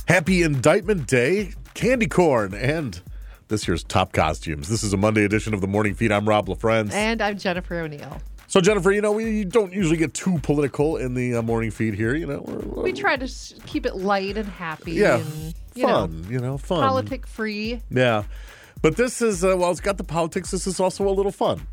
Happy Indictment Day, candy corn, and this year's top costumes. This is a Monday edition of the Morning Feed. I'm Rob LaFrance. And I'm Jennifer O'Neill. So, Jennifer, we don't usually get too political in the Morning Feed here. We try to keep it light and happy. Yeah, and, fun, fun. Politic-free. Yeah. But this is, it's got the politics. This is also a little fun.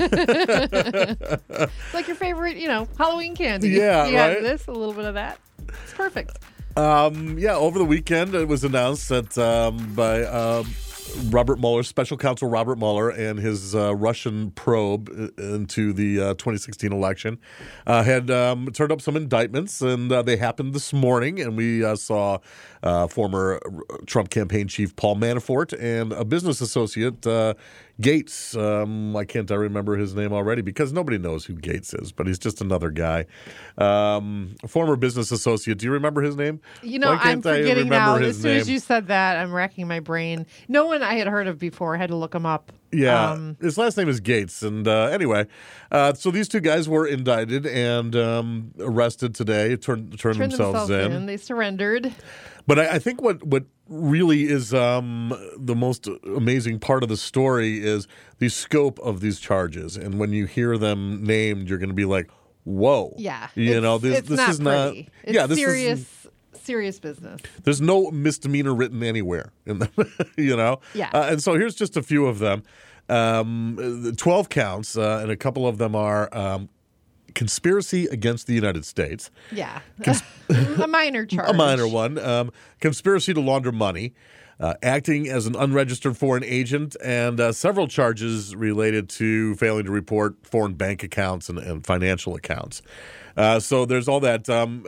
Like your favorite, Halloween candy. Yeah, you right? have this, a little bit of that. It's perfect. Over the weekend, it was announced that by Robert Mueller, special counsel Robert Mueller, and his Russian probe into the 2016 election had turned up some indictments, and they happened this morning. And we saw former Trump campaign chief Paul Manafort and a business associate, Gates. I can't remember his name already because nobody knows who Gates is, but he's just another guy. Former business associate. Do you remember his name? I'm forgetting now. As soon as you said that, I'm racking my brain. No one I had heard of before. I had to look him up. Yeah, his last name is Gates. And anyway, so these two guys were indicted and arrested today, turned themselves in. They surrendered. But I think what really is the most amazing part of the story is the scope of these charges. And when you hear them named, you're going to be like, whoa. Yeah. This not is pretty. not. It's serious business. There's no misdemeanor written anywhere in them, Yeah. And so here's just a few of them. 12 counts, and a couple of them are conspiracy against the United States. Yeah. A minor charge. A minor one. Conspiracy to launder money. Acting as an unregistered foreign agent, and several charges related to failing to report foreign bank accounts and financial accounts. So there's all that.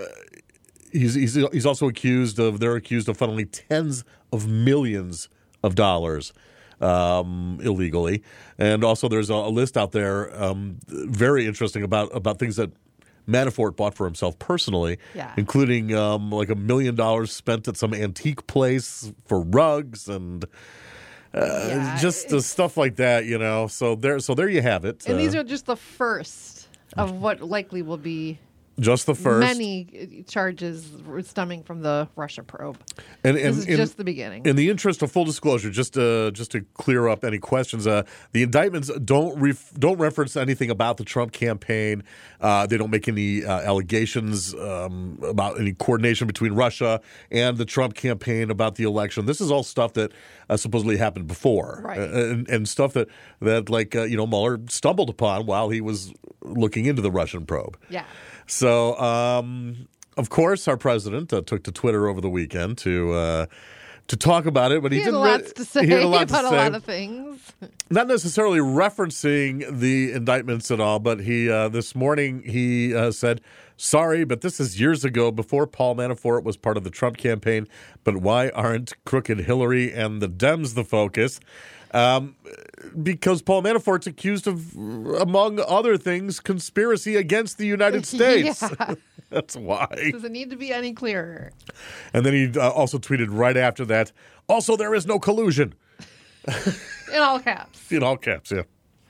He's also they're accused of funneling tens of millions of dollars illegally. And also there's a list out there very interesting about things that Manafort bought for himself personally, including like $1 million spent at some antique place for rugs and stuff like that, So there you have it. And these are just the first of what likely will be just the first. Many charges stemming from the Russia probe. And this is just the beginning. In the interest of full disclosure, just to clear up any questions, the indictments don't reference anything about the Trump campaign. They don't make any allegations about any coordination between Russia and the Trump campaign about the election. This is all stuff that supposedly happened before, right? And stuff that Mueller stumbled upon while he was looking into the Russian probe. Yeah. So, of course, our president took to Twitter over the weekend to talk about it, but he had lots to say about a lot of things. Not necessarily referencing the indictments at all, but he this morning he said, "Sorry, but this is years ago, before Paul Manafort was part of the Trump campaign. But why aren't crooked Hillary and the Dems the focus?" Because Paul Manafort's accused of, among other things, conspiracy against the United States. Yeah. That's why. Does it need to be any clearer? And then he also tweeted right after that, "Also, there is no collusion." In all caps. In all caps, yeah.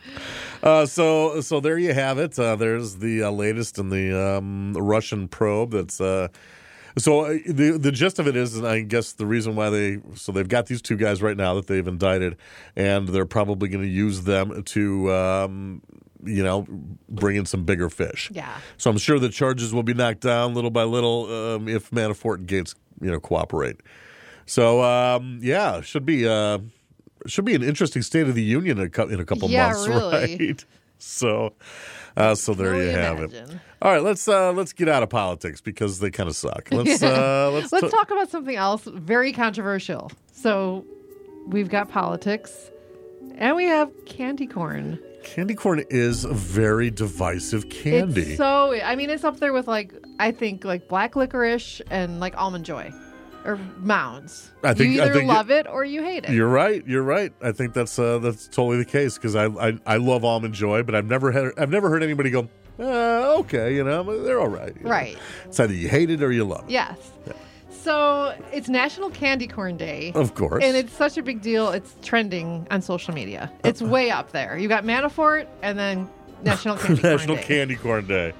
So there you have it. There's the latest in the Russian probe that's... So the gist of it is, and I guess the reason why they've got these two guys right now that they've indicted, and they're probably going to use them to, bring in some bigger fish. Yeah. So I'm sure the charges will be knocked down little by little if Manafort and Gates, cooperate. So should be an interesting State of the Union in a couple months, really. Right? So there you have it. All right, let's get out of politics because they kind of suck. Let's talk about something else very controversial. So we've got politics, and we have candy corn. Candy corn is a very divisive candy. It's up there with I think black licorice and Almond Joy. Or Mounds. You either love it or you hate it. You're right. I think that's totally the case because I love Almond Joy, but I've never heard anybody go, okay, they're all right. Right. It's either you hate it or you love it. Yes. Yeah. So it's National Candy Corn Day. Of course. And it's such a big deal. It's trending on social media. It's way up there. You got Manafort and then National Candy Corn National Day. Candy Corn Day.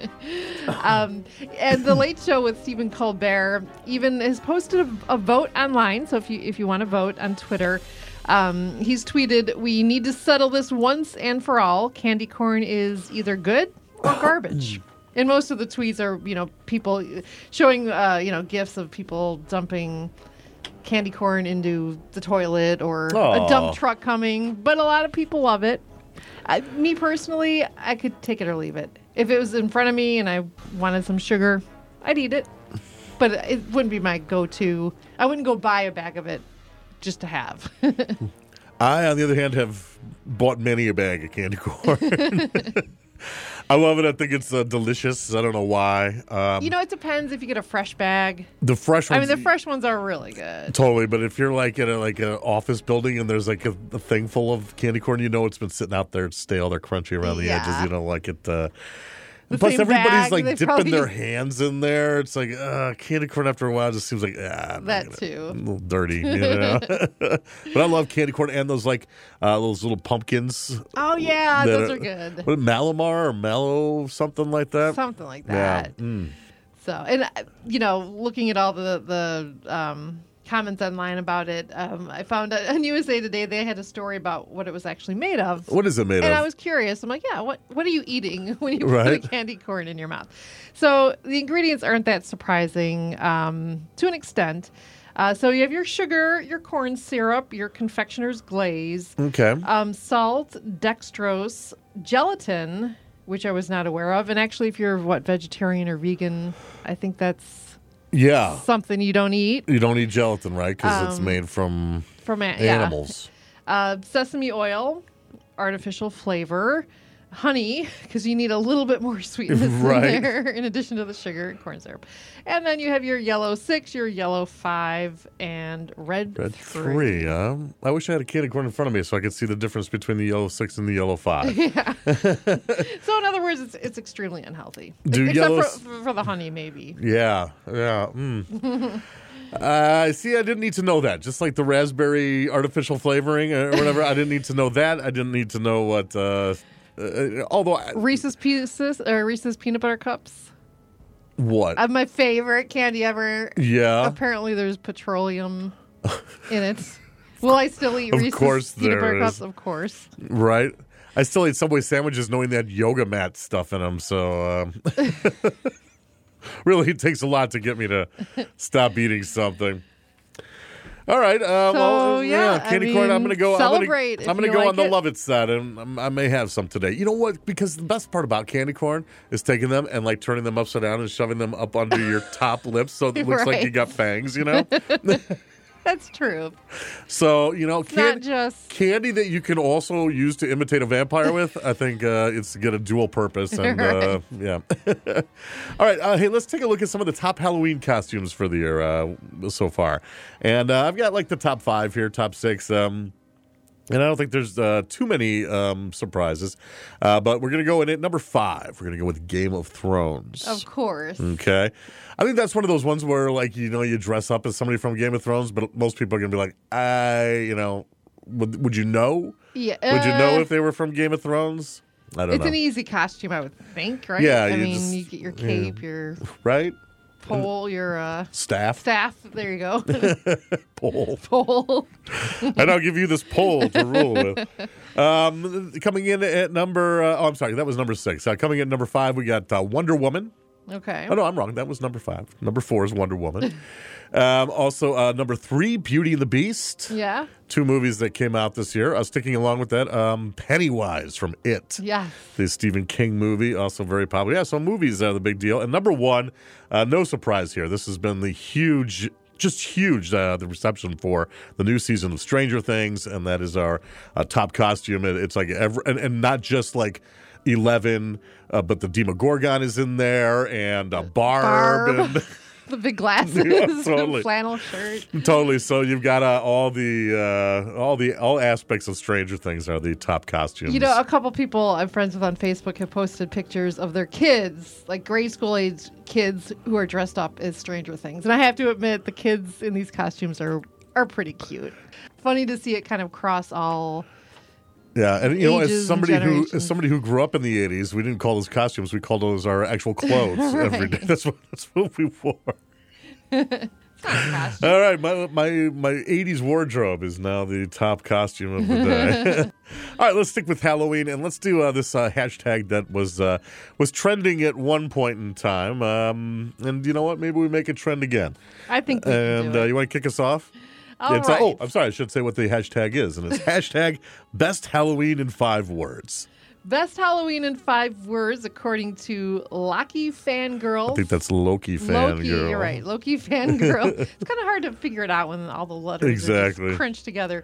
And the Late Show with Stephen Colbert even has posted a vote online. So if you want to vote on Twitter, he's tweeted, "We need to settle this once and for all. Candy corn is either good or garbage." And most of the tweets are, people showing, gifs of people dumping candy corn into the toilet or a dump truck coming. But a lot of people love it. Me personally, I could take it or leave it. If it was in front of me and I wanted some sugar, I'd eat it. But it wouldn't be my go-to. I wouldn't go buy a bag of it just to have. I, on the other hand, have bought many a bag of candy corn. I love it. I think it's delicious. I don't know why. It depends if you get a fresh bag. The fresh ones. The fresh ones are really good. Totally, but if you're like in an office building and there's like a thing full of candy corn, it's been sitting out there, it's stale, they're crunchy around the edges. You don't like it. Plus, everybody's bag, like dipping their hands in there. It's like candy corn after a while just seems like that too a little dirty. But I love candy corn and those those little pumpkins. Oh yeah, those are good. What, Malamar or Mallow, something like that. Something like that. Yeah. Mm. So, and looking at all the comments online about it, I found on USA Today they had a story about what it was actually made of. What is it made of? And I was curious. I'm like, yeah, what are you eating when you put a candy corn in your mouth? So the ingredients aren't that surprising to an extent. So you have your sugar, your corn syrup, your confectioner's glaze, okay, salt, dextrose, gelatin, which I was not aware of. And actually, if you're vegetarian or vegan, I think that's something you don't eat. You don't eat gelatin, right? Because it's made from animals. Sesame oil, artificial flavor, honey, because you need a little bit more sweetness in there in addition to the sugar and corn syrup. And then you have your yellow 6, your yellow 5, and red 3. I wish I had a candy corn in front of me so I could see the difference between the yellow 6 and the yellow 5. Yeah. So in other words, it's extremely unhealthy. Except for the honey, maybe. Yeah. Mm. See, I didn't need to know that. Just like the raspberry artificial flavoring or whatever, I didn't need to know that. I didn't need to know what... Reese's Pieces or Reese's Peanut Butter Cups. What? My favorite candy ever. Yeah. Apparently there's petroleum in it. Will I still eat Reese's Peanut Butter Cups? Of course. Right. I still eat Subway sandwiches knowing they had yoga mat stuff in them, so... really, it takes a lot to get me to stop eating something. All right. Candy corn. I'm going to go. Celebrate. I'm going to go on the love it side, and I may have some today. You know what? Because the best part about candy corn is taking them and like turning them upside down and shoving them up under your top lip, so it looks like you got fangs. That's true. So, not just candy that you can also use to imitate a vampire with. I think it's to get a dual purpose. And yeah. All right. Hey, let's take a look at some of the top Halloween costumes for the year so far. And I've got like the top 5 here, top 6. And I don't think there's too many surprises. But we're going to go in at number 5. We're going to go with Game of Thrones. Of course. Okay. I think that's one of those ones where, like, you dress up as somebody from Game of Thrones, but most people are going to be like, would you know? Yeah. Would you know if they were from Game of Thrones? I don't know. It's an easy costume, I would think, right? Yeah. You get your cape, your... Right? Pole, your... Staff. There you go. Pole. And I'll give you this pole to rule with. Coming in at number... I'm sorry, that was number 6. Coming in at number 5, we got Wonder Woman. Okay. Oh, no, I'm wrong. That was number 5. Number 4 is Wonder Woman. Also, number 3, Beauty and the Beast. Yeah. 2 movies that came out this year. Sticking along with that, Pennywise from It. Yeah. The Stephen King movie, also very popular. Yeah, so movies are the big deal. And number 1, no surprise here. This has been the huge, the reception for the new season of Stranger Things, and that is our top costume. It's like, and not just like 11, but the Demogorgon is in there, and Barb. And the big glasses, totally. Flannel shirt. Totally. So you've got all aspects of Stranger Things are the top costumes. A couple people I'm friends with on Facebook have posted pictures of their kids, like grade school age kids who are dressed up as Stranger Things. And I have to admit, the kids in these costumes are pretty cute. Funny to see it kind of cross all Yeah, and you know, as Ages and somebody who grew up in the 80s, we didn't call those costumes, we called those our actual clothes every day. That's what we wore. All right, my 80s wardrobe is now the top costume of the day. All right, let's stick with Halloween, and let's do this hashtag that was trending at one point in time. And you know what? Maybe we make it trend again. I think we can do it. You want to kick us off? All right. I'm sorry. I should say what the hashtag is, and it's hashtag Best Halloween in 5 words. Best Halloween in 5 words, according to Loki Fangirl. I think that's Loki Fangirl. Loki, you're right. Loki Fangirl. It's kind of hard to figure it out when all the letters are just crunched together.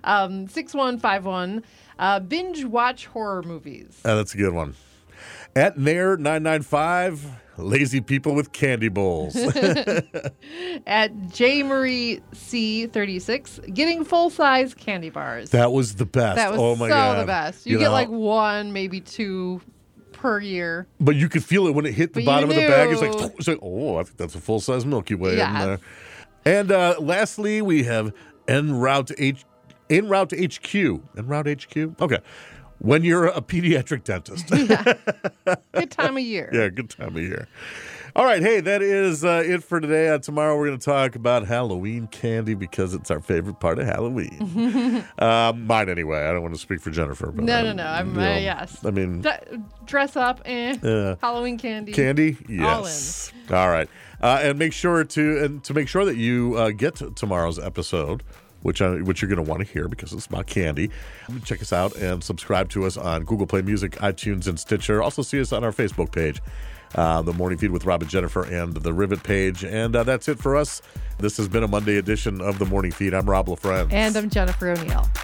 6151. Binge watch horror movies. That's a good one. At Nair995, lazy people with candy bowls. At J Marie C36, getting full-size candy bars. That was the best. That was oh my God. the best. You get like 1, maybe 2 per year. But you could feel it when it hit the bottom of the bag. It's like, oh, I think that's a full-size Milky Way in there. And lastly, we have En Route HQ. Okay. When you're a pediatric dentist. Yeah. Good time of year. Yeah, good time of year. All right, hey, that is it for today. Tomorrow we're going to talk about Halloween candy because it's our favorite part of Halloween. Mine anyway. I don't want to speak for Jennifer. But no. Yes. I mean, dress up, Halloween candy. Candy, yes. All right, and make sure to make sure that you get to tomorrow's episode, which you're going to want to hear because it's about candy. Check us out and subscribe to us on Google Play Music, iTunes, and Stitcher. Also see us on our Facebook page, The Morning Feed with Rob and Jennifer, and the Rivet page. And that's it for us. This has been a Monday edition of The Morning Feed. I'm Rob LaFrance. And I'm Jennifer O'Neill.